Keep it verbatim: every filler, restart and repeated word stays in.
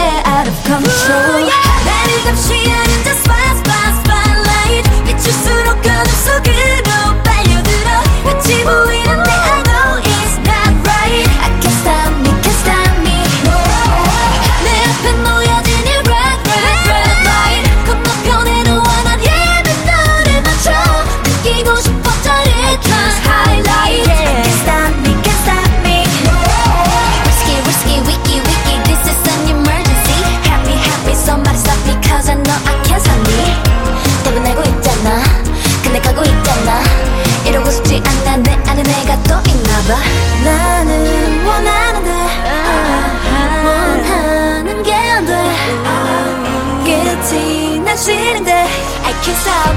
get out of control. 나를 감시하는 the spot spot spotlight. 비출수록 어둠 속으로 빨려들어. 같이 보이는데 I know it's not right. I can't stop me, can't stop me. 내 앞에 놓여진 이 red red red light. 건너편에도 원한 힘을 너를 맞춰. 느끼고 싶어 짜릿한 highlight. I can't stop me, can't stop me. Risky risky wicky wicky this is an emergency. Happy happy somebody stop because I know I can't stop me. 답은 알고 있잖아 근데 가고 있잖아. 이러고 싶지 않아 내 안에 내가 또 있나봐. 나는 원하는데 원하는 게 안 돼. 끝이 난 싫은데 I can't stop